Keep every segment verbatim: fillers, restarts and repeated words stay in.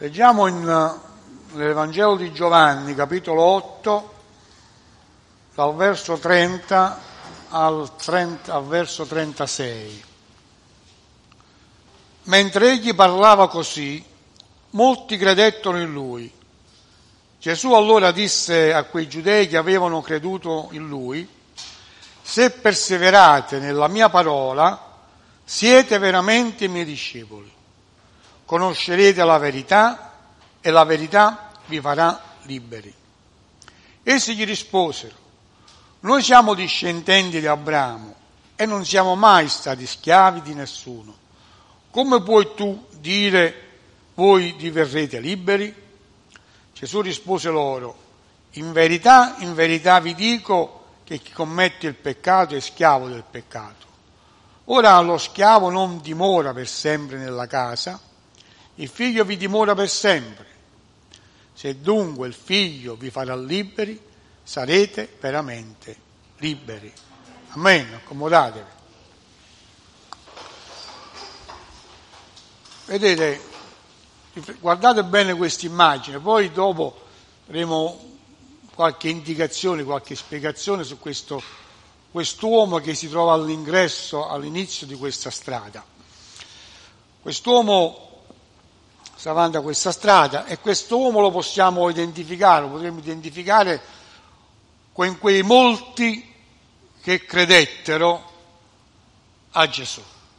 Leggiamo in, nell'Evangelo di Giovanni, capitolo otto, dal verso trenta al, trenta, al verso trentasei. Mentre egli parlava così, molti credettero in lui. Gesù allora disse a quei giudei che avevano creduto in lui: se perseverate nella mia parola, siete veramente i miei discepoli. Conoscerete la verità e la verità vi farà liberi. Essi gli risposero: noi siamo discendenti di Abramo e non siamo mai stati schiavi di nessuno. Come puoi tu dire voi diverrete liberi? Gesù rispose loro: in verità, in verità vi dico che chi commette il peccato è schiavo del peccato. Ora lo schiavo non dimora per sempre nella casa, il figlio vi dimora per sempre. Se dunque il figlio vi farà liberi, sarete veramente liberi. Amen, accomodatevi. Vedete, guardate bene questa immagine, poi dopo avremo qualche indicazione, qualche spiegazione su questo quest'uomo che si trova all'ingresso, all'inizio di questa strada. Quest'uomo sta avanti a questa strada e quest'uomo lo possiamo identificare, lo potremmo identificare con quei molti che credettero a Gesù.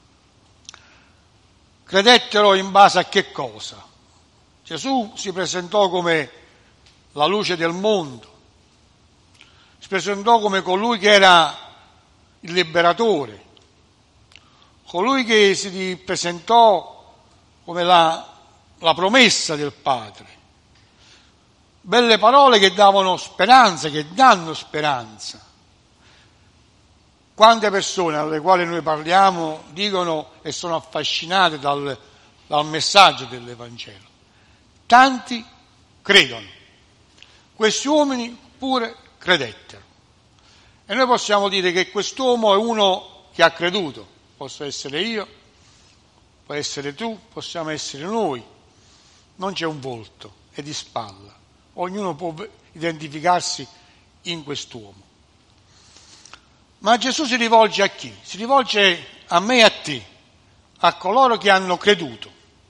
Credettero in base a che cosa? Gesù si presentò come la luce del mondo, si presentò come colui che era il liberatore, colui che si presentò come la, la promessa del Padre. Belle parole che davano speranza, che danno speranza. Quante persone alle quali noi parliamo dicono e sono affascinate dal, dal messaggio dell'Evangelo. Tanti credono. Questi uomini pure credettero. E noi possiamo dire che quest'uomo è uno che ha creduto. Posso essere io, può essere tu, possiamo essere noi. Non c'è un volto, è di spalla. Ognuno può identificarsi in quest'uomo. Ma Gesù si rivolge a chi? Si rivolge a me e a te, a coloro che hanno creduto.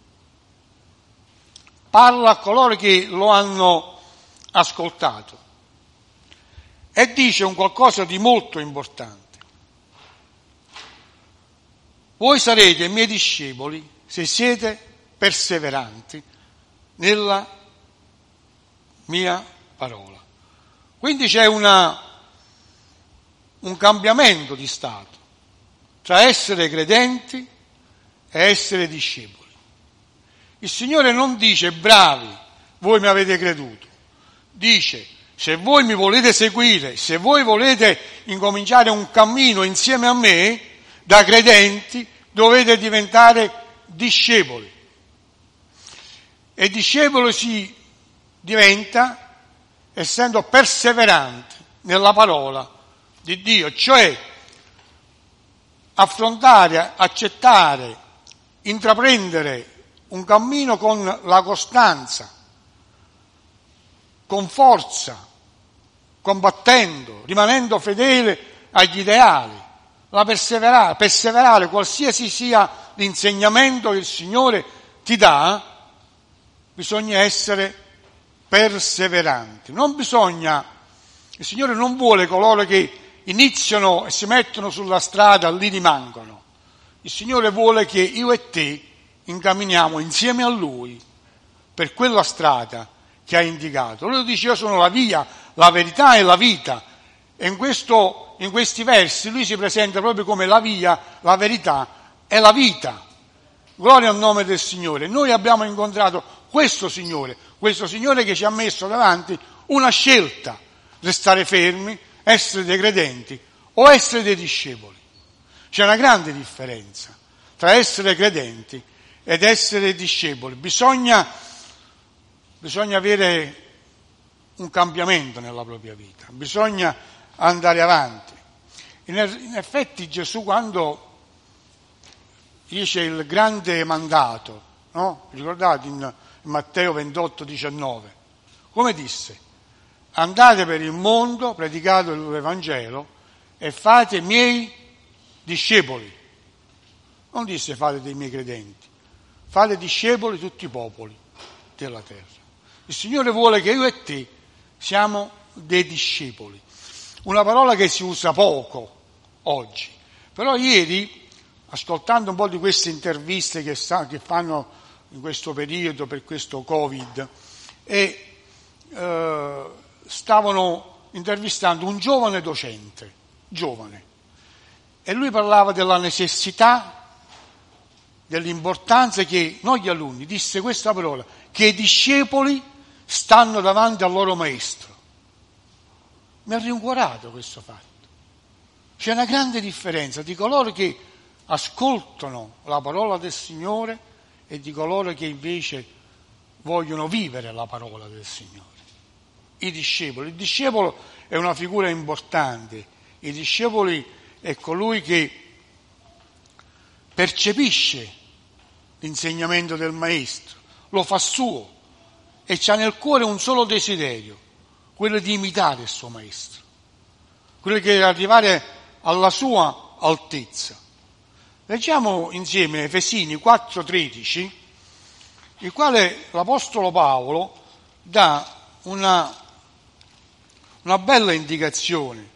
Parla a coloro che lo hanno ascoltato e dice un qualcosa di molto importante. Voi sarete miei discepoli se siete perseveranti nella mia parola. Quindi c'è una un cambiamento di stato tra essere credenti e essere discepoli. Il Signore non dice: bravi, voi mi avete creduto. Dice: se voi mi volete seguire, se voi volete incominciare un cammino insieme a me, da credenti, dovete diventare discepoli. E discepolo si diventa essendo perseveranti nella parola di Dio, cioè affrontare, accettare, intraprendere un cammino con la costanza, con forza, combattendo, rimanendo fedele agli ideali, la perseverare, perseverare qualsiasi sia l'insegnamento che il Signore ti dà, bisogna essere perseveranti. Non bisogna, il Signore non vuole coloro che iniziano e si mettono sulla strada, lì rimangono. Il Signore vuole che io e te incamminiamo insieme a Lui per quella strada che ha indicato. Lui dice: io sono la via, la verità e la vita. E in, questo, in questi versi Lui si presenta proprio come la via, la verità e la vita. Gloria al nome del Signore. Noi abbiamo incontrato questo Signore, questo Signore che ci ha messo davanti una scelta: restare fermi, essere dei credenti o essere dei discepoli. C'è una grande differenza tra essere credenti ed essere discepoli. Bisogna, bisogna avere un cambiamento nella propria vita, bisogna andare avanti. In, in effetti Gesù, quando dice il grande mandato, no? Ricordate in Matteo ventotto, diciannove. Come disse? Andate per il mondo, predicate l'Evangelo e fate miei discepoli. Non disse fate dei miei credenti, fate discepoli tutti i popoli della terra. Il Signore vuole che io e te siamo dei discepoli. Una parola che si usa poco oggi. Però ieri, ascoltando un po' di queste interviste che, sta, che fanno in questo periodo per questo Covid, e eh, stavano intervistando un giovane docente, giovane, e lui parlava della necessità, dell'importanza che noi gli alunni, disse questa parola, che i discepoli stanno davanti al loro maestro. Mi ha rincuorato questo fatto. C'è una grande differenza di coloro che ascoltano la parola del Signore e di coloro che invece vogliono vivere la parola del Signore. I discepoli. Il discepolo è una figura importante. I discepoli è colui che percepisce l'insegnamento del Maestro, lo fa suo e c'ha nel cuore un solo desiderio, quello di imitare il suo Maestro, quello che è arrivare alla sua altezza. Leggiamo insieme Efesini quattro tredici, il quale l'Apostolo Paolo dà una, una bella indicazione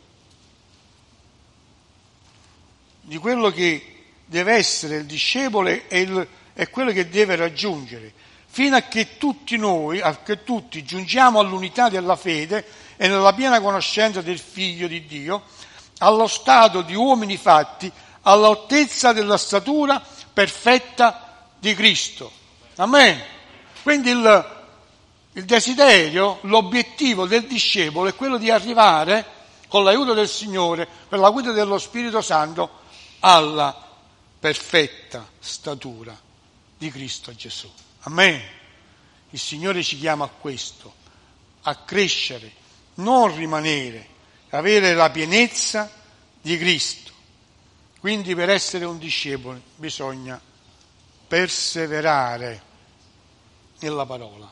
di quello che deve essere il discepolo e, il, e quello che deve raggiungere, fino a che tutti noi, a che tutti giungiamo all'unità della fede e nella piena conoscenza del Figlio di Dio, allo stato di uomini fatti, all'altezza della statura perfetta di Cristo. Amen. Quindi il, il desiderio, l'obiettivo del discepolo è quello di arrivare, con l'aiuto del Signore, per la guida dello Spirito Santo, alla perfetta statura di Cristo Gesù. Amen. Il Signore ci chiama a questo, a crescere, non rimanere, avere la pienezza di Cristo. Quindi per essere un discepolo bisogna perseverare nella parola.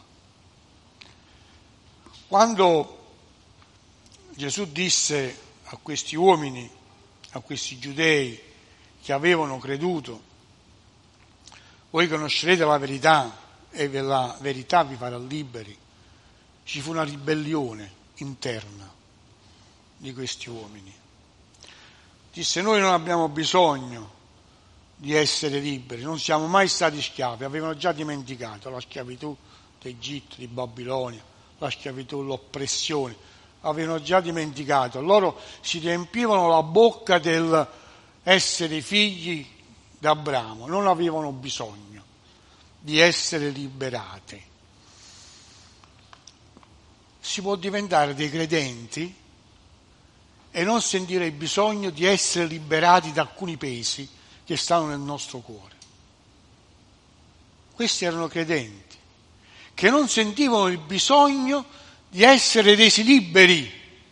Quando Gesù disse a questi uomini, a questi giudei che avevano creduto, voi conoscerete la verità e la verità vi farà liberi, ci fu una ribellione interna di questi uomini. Disse: noi non abbiamo bisogno di essere liberi, non siamo mai stati schiavi, avevano già dimenticato la schiavitù d'Egitto, di Babilonia, la schiavitù, l'oppressione, avevano già dimenticato, loro si riempivano la bocca del essere figli d'Abramo, non avevano bisogno di essere liberati. Si può diventare dei credenti e non sentire il bisogno di essere liberati da alcuni pesi che stanno nel nostro cuore. Questi erano credenti che non sentivano il bisogno di essere resi liberi,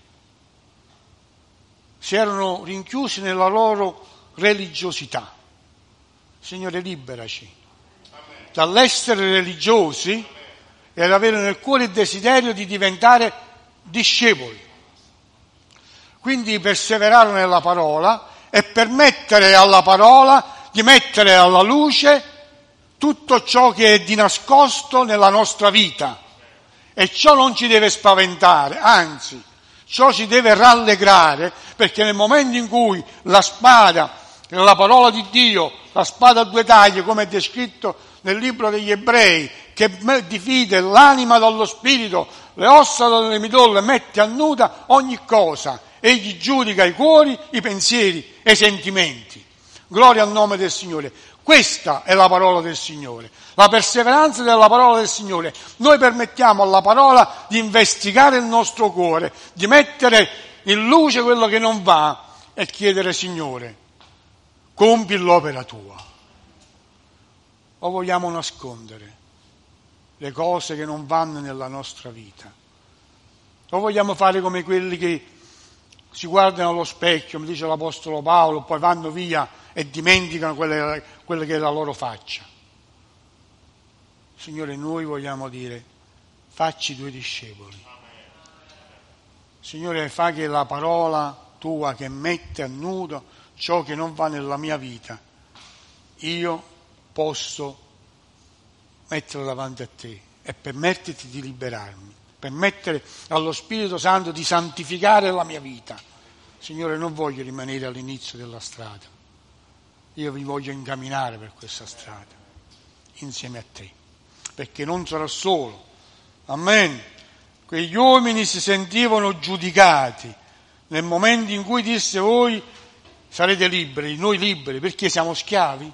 si erano rinchiusi nella loro religiosità. Signore, liberaci dall'essere religiosi e ad avere nel cuore il desiderio di diventare discepoli. Quindi perseverare nella parola e permettere alla parola di mettere alla luce tutto ciò che è di nascosto nella nostra vita. E ciò non ci deve spaventare, anzi, ciò ci deve rallegrare, perché nel momento in cui la spada, la parola di Dio, la spada a due taglie, come è descritto nel libro degli Ebrei, che divide l'anima dallo spirito, le ossa dalle midolle, mette a nuda ogni cosa, egli giudica i cuori, i pensieri e i sentimenti. Gloria al nome del Signore. Questa è la parola del Signore, la perseveranza della parola del Signore. Noi permettiamo alla parola di investigare il nostro cuore, di mettere in luce quello che non va e chiedere: Signore, compi l'opera tua. O vogliamo nascondere le cose che non vanno nella nostra vita? O vogliamo fare come quelli che si guardano allo specchio, mi dice l'Apostolo Paolo, poi vanno via e dimenticano quelle, quelle che è la loro faccia? Signore, noi vogliamo dire, facci due discepoli. Signore, fa che la parola tua che mette a nudo ciò che non va nella mia vita, io posso metterlo davanti a te e permetterti di liberarmi, permettere allo Spirito Santo di santificare la mia vita. Signore, non voglio rimanere all'inizio della strada, io vi voglio incamminare per questa strada, insieme a te, perché non sarò solo. Amen. Quegli uomini si sentivano giudicati nel momento in cui disse: voi sarete liberi, noi liberi, perché siamo schiavi?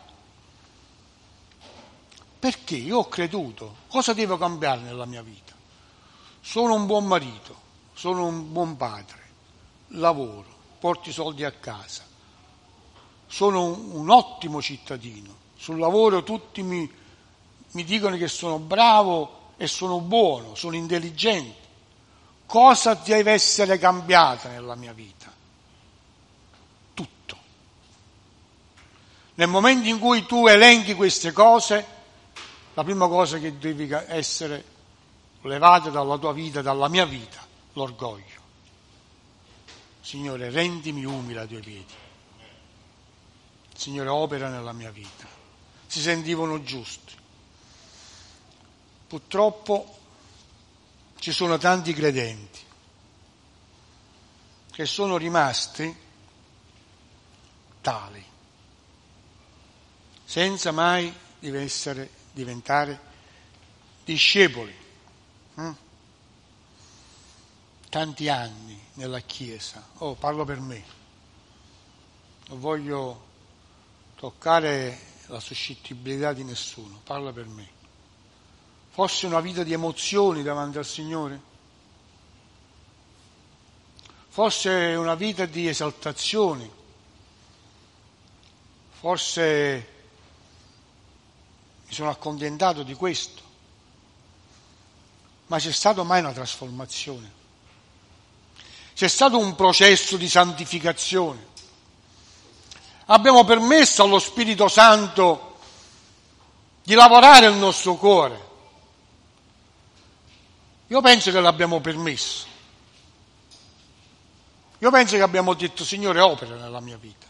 Perché io ho creduto, cosa devo cambiare nella mia vita? Sono un buon marito, sono un buon padre, lavoro, porto i soldi a casa, sono un, un ottimo cittadino, sul lavoro tutti mi, mi dicono che sono bravo e sono buono, sono intelligente. Cosa deve essere cambiata nella mia vita? Tutto. Nel momento in cui tu elenchi queste cose, la prima cosa che devi essere levata dalla tua vita, dalla mia vita, l'orgoglio. Signore, rendimi umile ai tuoi piedi. Signore, opera nella mia vita. Si sentivano giusti. Purtroppo ci sono tanti credenti che sono rimasti tali, senza mai essere, diventare discepoli. Mm? Tanti anni nella Chiesa. Oh, parlo per me. Non voglio toccare la suscettibilità di nessuno, parlo per me. Forse una vita di emozioni davanti al Signore? Forse una vita di esaltazioni? Forse mi sono accontentato di questo? Ma c'è stata mai una trasformazione? C'è stato un processo di santificazione? Abbiamo permesso allo Spirito Santo di lavorare il nostro cuore? Io penso che l'abbiamo permesso. Io penso che abbiamo detto: Signore, opera nella mia vita.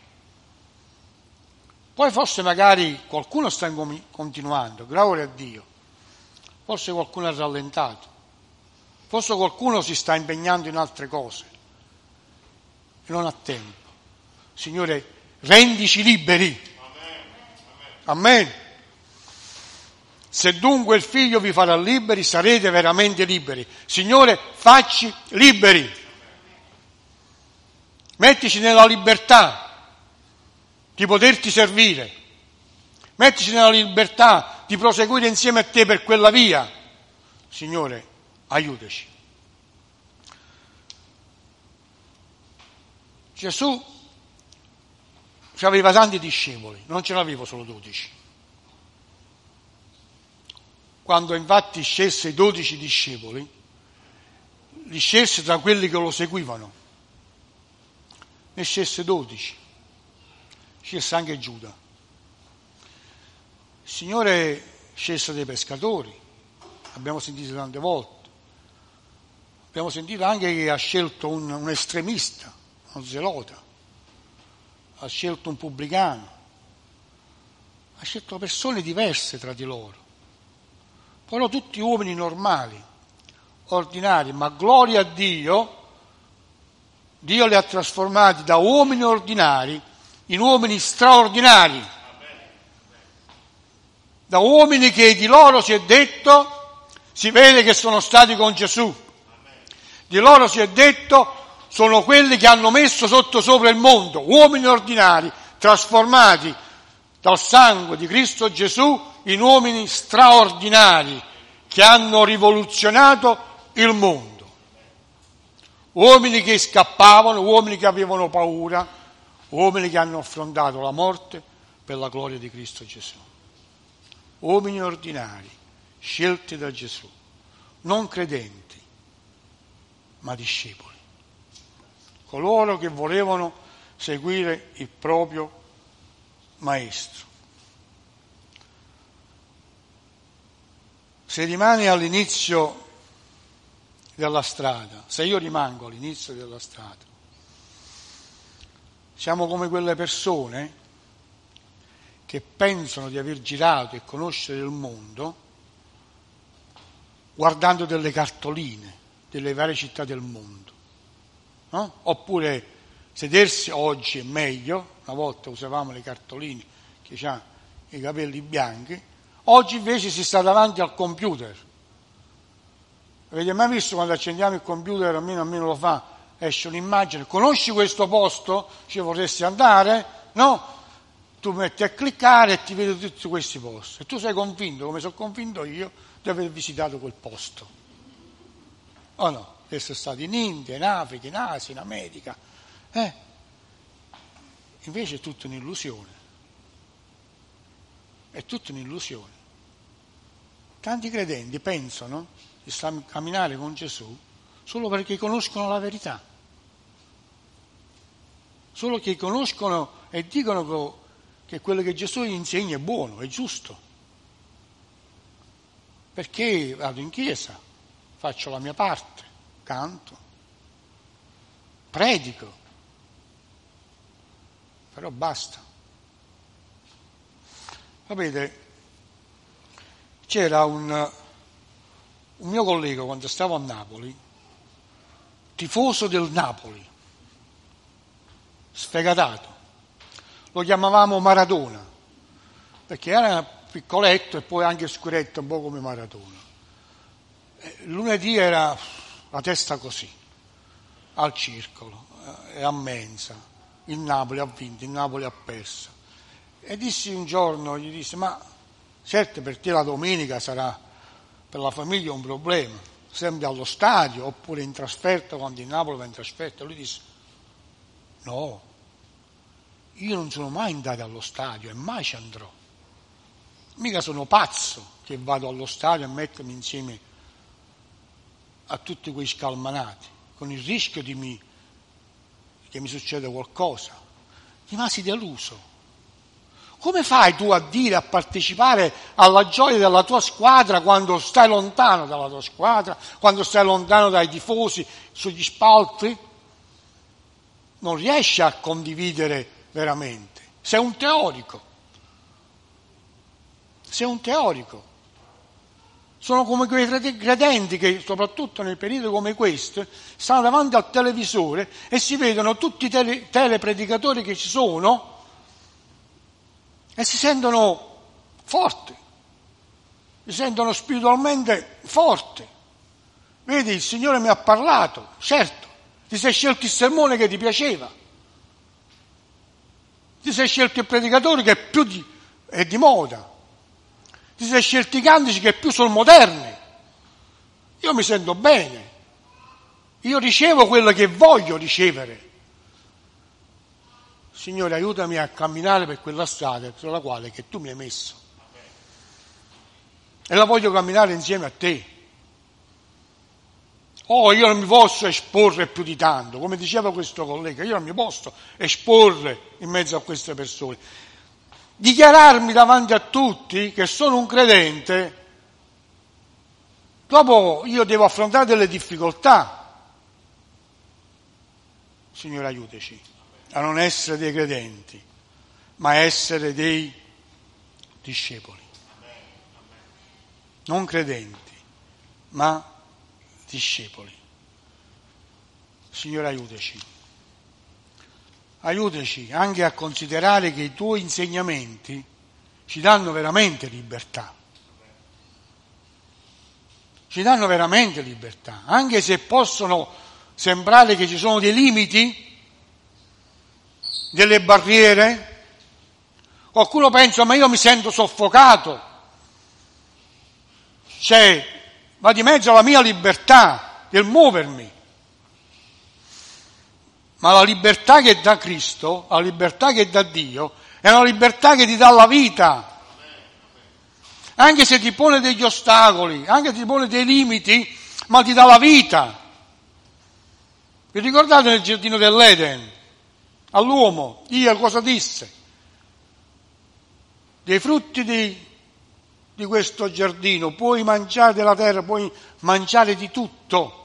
Poi forse magari qualcuno sta continuando, gloria a Dio. Forse qualcuno ha rallentato. Forse qualcuno si sta impegnando in altre cose e non ha tempo. Signore, rendici liberi. Amen. Se dunque il Figlio vi farà liberi, sarete veramente liberi. Signore, facci liberi. Mettici nella libertà di poterti servire. Mettici nella libertà di proseguire insieme a te per quella via. Signore, aiutaci. Gesù aveva tanti discepoli, non ce n'avevo solo dodici. Quando infatti scelse i dodici discepoli, li scelse tra quelli che lo seguivano. Ne scelse dodici. Scelse anche Giuda. Il Signore scelse dei pescatori, abbiamo sentito tante volte. Abbiamo sentito anche che ha scelto un, un estremista, un zelota. Ha scelto un pubblicano. Ha scelto persone diverse tra di loro. Però tutti uomini normali, ordinari, ma gloria a Dio, Dio li ha trasformati da uomini ordinari in uomini straordinari, da uomini che di loro si è detto, si vede che sono stati con Gesù, di loro si è detto sono quelli che hanno messo sotto sopra il mondo, uomini ordinari trasformati dal sangue di Cristo Gesù in uomini straordinari che hanno rivoluzionato il mondo. Uomini che scappavano, uomini che avevano paura, uomini che hanno affrontato la morte per la gloria di Cristo Gesù. Uomini ordinari, scelti da Gesù, non credenti, ma discepoli. Coloro che volevano seguire il proprio Maestro. se rimani all'inizio della strada, se io rimango all'inizio della strada, siamo come quelle persone che pensano di aver girato e conoscere il mondo guardando delle cartoline delle varie città del mondo, no? Oppure sedersi, oggi è meglio, una volta usavamo le cartoline che ha i capelli bianchi, oggi invece si sta davanti al computer. Avete mai visto quando accendiamo il computer, almeno a me lo fa, esce un'immagine, conosci questo posto? Ci vorresti andare? No? Tu metti a cliccare e ti vedi tutti questi posti. E tu sei convinto, come sono convinto io, di aver visitato quel posto. O no? Di essere stato in India, in Africa, in Asia, in America. Eh? Invece è tutta un'illusione. È tutta un'illusione. Tanti credenti pensano di stare a camminare con Gesù solo perché conoscono la verità. Solo che conoscono e dicono che quello che Gesù gli insegna è buono, è giusto. Perché vado in chiesa, faccio la mia parte, canto, predico, però basta. Sapete, c'era un, un mio collega quando stavo a Napoli, tifoso del Napoli, sfegatato, lo chiamavamo Maradona, perché era piccoletto e poi anche scuretto, un po' come Maradona. Lunedì era la testa così, al circolo e a mensa, il Napoli ha vinto, il Napoli ha perso. E dissi un giorno, gli disse, ma certo per te la domenica sarà, per la famiglia, un problema, sempre allo stadio oppure in trasferta quando il Napoli va in trasferta. Lui disse, no, io non sono mai andato allo stadio e mai ci andrò. Mica sono pazzo che vado allo stadio a mettermi insieme a tutti quei scalmanati, con il rischio di mi, che mi succeda qualcosa. Rimasi deluso. Come fai tu a dire, a partecipare alla gioia della tua squadra quando stai lontano dalla tua squadra, quando stai lontano dai tifosi sugli spalti? Non riesci a condividere veramente. Sei un teorico. Sei un teorico. Sono come quei credenti che, soprattutto nel periodo come questo, stanno davanti al televisore e si vedono tutti i tele, telepredicatori che ci sono e si sentono forti, si sentono spiritualmente forti. Vedi, il Signore mi ha parlato, certo, ti sei scelto il sermone che ti piaceva, ti sei scelto il predicatore che è più di, è di moda, ti sei scelti i cantici che più sono moderni. Io mi sento bene, io ricevo quello che voglio ricevere. Signore, aiutami a camminare per quella strada sulla quale che tu mi hai messo. E la voglio camminare insieme a te. Oh, io non mi posso esporre più di tanto, come diceva questo collega, io non mi posso esporre in mezzo a queste persone. Dichiararmi davanti a tutti che sono un credente, dopo io devo affrontare delle difficoltà. Signore, aiutaci a non essere dei credenti, ma a essere dei discepoli. Non credenti, ma discepoli. Signore, aiutaci. Aiutaci anche a considerare che i tuoi insegnamenti ci danno veramente libertà. Ci danno veramente libertà, anche se possono sembrare che ci sono dei limiti, delle barriere. Qualcuno pensa, ma io mi sento soffocato. Cioè, va di mezzo alla mia libertà del muovermi. Ma la libertà che dà Cristo, la libertà che dà Dio, è una libertà che ti dà la vita. Anche se ti pone degli ostacoli, anche se ti pone dei limiti, ma ti dà la vita. Vi ricordate nel giardino dell'Eden? All'uomo, Dio cosa disse? Dei frutti di, di questo giardino, puoi mangiare della terra, puoi mangiare di tutto,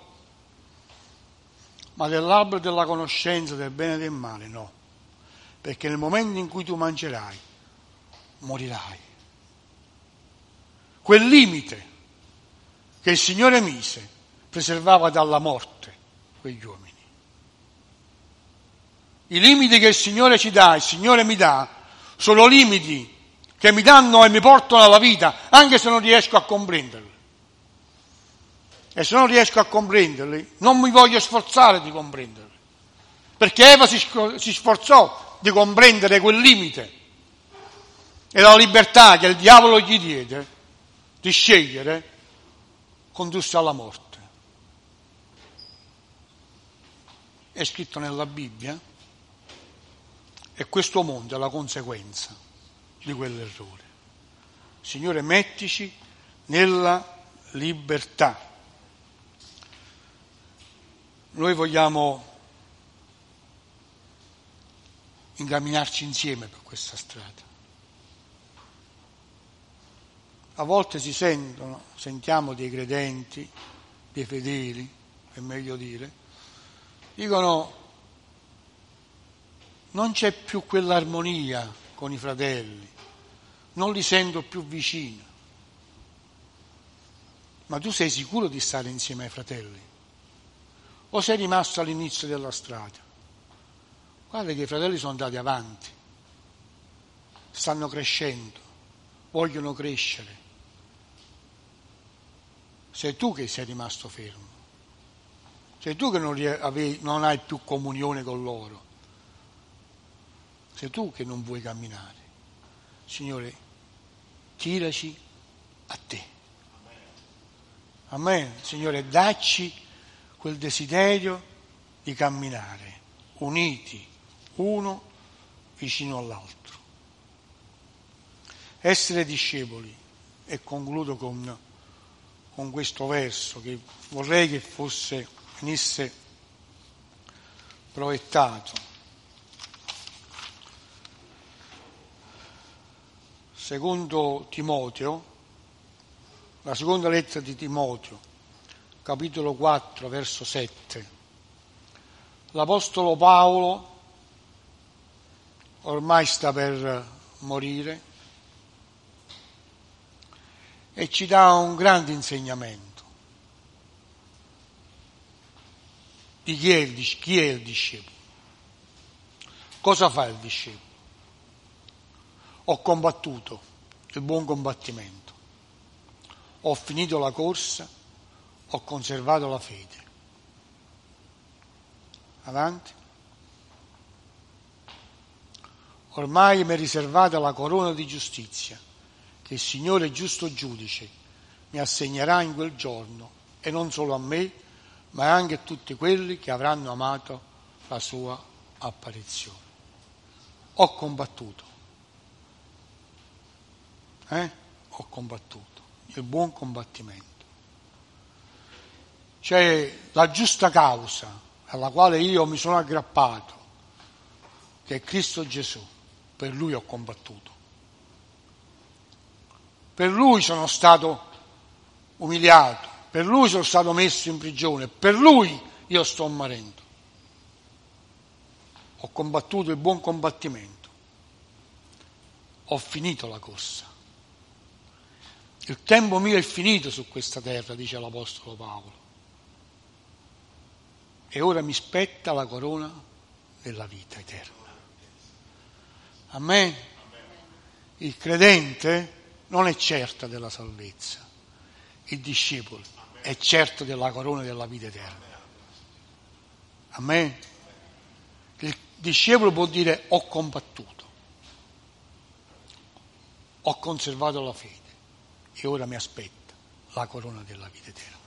ma dell'albero della conoscenza del bene e del male no, perché nel momento in cui tu mangerai, morirai. Quel limite che il Signore mise preservava dalla morte quegli uomini. I limiti che il Signore ci dà, il Signore mi dà, sono limiti che mi danno e mi portano alla vita, anche se non riesco a comprenderli. E se non riesco a comprenderli, non mi voglio sforzare di comprenderli. Perché Eva si, si sforzò di comprendere quel limite e la libertà che il diavolo gli diede di scegliere condusse alla morte. È scritto nella Bibbia e questo mondo è la conseguenza di quell'errore. Signore, mettici nella libertà. Noi vogliamo incamminarci insieme per questa strada. A volte si sentono, sentiamo dei credenti, dei fedeli, è meglio dire, dicono non c'è più quell'armonia con i fratelli, non li sento più vicini. Ma tu sei sicuro di stare insieme ai fratelli? O sei rimasto all'inizio della strada? Guarda che i fratelli sono andati avanti, stanno crescendo, vogliono crescere. Sei tu che sei rimasto fermo, sei tu che non, avevi, non hai più comunione con loro, sei tu che non vuoi camminare. Signore, tiraci a te. Amen. Signore, dacci quel desiderio di camminare uniti uno vicino all'altro. Essere discepoli, e concludo con, con questo verso che vorrei che fosse, venisse proiettato. Secondo Timoteo, la seconda lettera di Timoteo, capitolo quattro, verso sette. L'Apostolo Paolo ormai sta per morire e ci dà un grande insegnamento di chi è il, chi è il discepolo. Cosa fa il discepolo? Ho combattuto il buon combattimento, ho finito la corsa, ho conservato la fede. Avanti. Ormai mi è riservata la corona di giustizia che il Signore giusto giudice mi assegnerà in quel giorno, e non solo a me, ma anche a tutti quelli che avranno amato la sua apparizione. Ho combattuto. Eh? Ho combattuto il buon combattimento. C'è la giusta causa alla quale io mi sono aggrappato, che è Cristo Gesù. Per Lui ho combattuto. Per Lui sono stato umiliato, per Lui sono stato messo in prigione, per Lui io sto morendo. Ho combattuto il buon combattimento. Ho finito la corsa. Il tempo mio è finito su questa terra, dice l'Apostolo Paolo. E ora mi spetta la corona della vita eterna. Amen. Il credente non è certo della salvezza, il discepolo è certo della corona della vita eterna. Amen. Il discepolo può dire ho combattuto, ho conservato la fede e ora mi aspetta la corona della vita eterna.